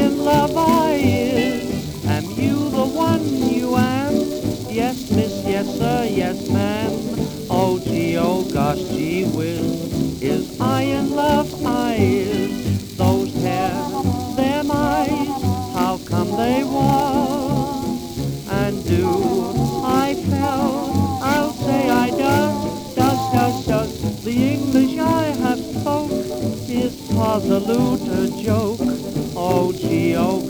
in love I is. Am you the one you am? Yes, miss, yes, sir, yes, ma'am. Oh, gee, oh, gosh, gee whiz. Is I in love I is. Those hair, them eyes, how come they was? And do I fell? I'll say I does. The English I have spoke is 'twas a joke. Oh, gee, oh,